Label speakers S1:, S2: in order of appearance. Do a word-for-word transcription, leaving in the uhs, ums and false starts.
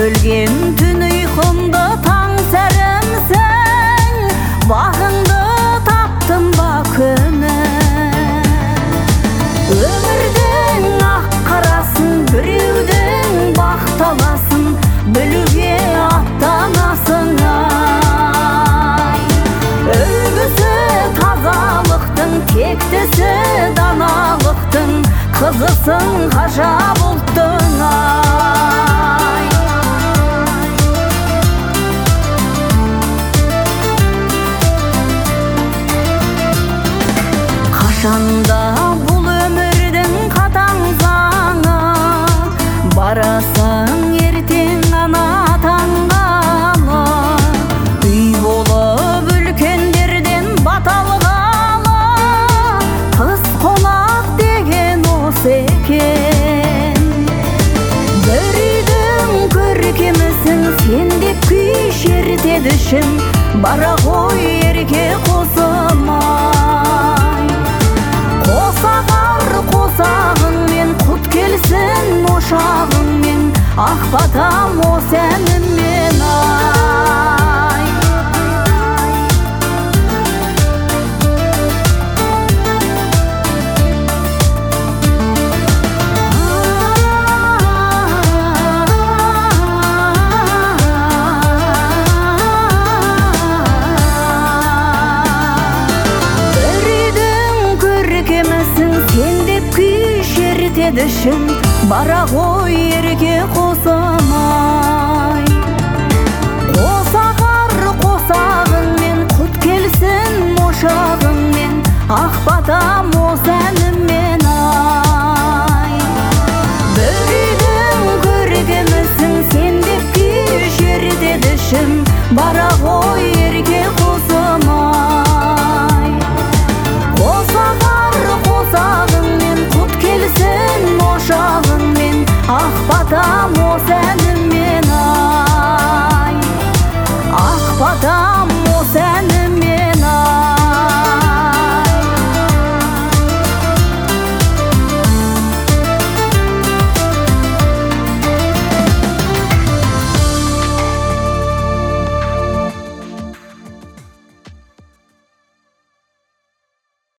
S1: бөлген түн ұйқымды таң сәрімсің, бағыңды таптым ба күні. Өмірдің ақ қарасын, біреудің бақталасын білуге аттанасың ай. Үлгісі тазалықтың, тектісі даналықтың, қызысың ғажап ұлттың ай. Қашанда бұл өмірдің қатаң заңы, барасың ертең ана таңғалы. Үй болып үлкендерден бата алғалы, қыз қонақ деген осы екен. Бір үйдің көркемісің, сен деп күй шертеді ішім, бара ғой ерке қосылмай. Қосағар қосағыңмен, құт келсін ошағыңмен, ақ батам осы әніммен ай. Сен деп күй шертеді ішім, бара ғой ерке қосылмай.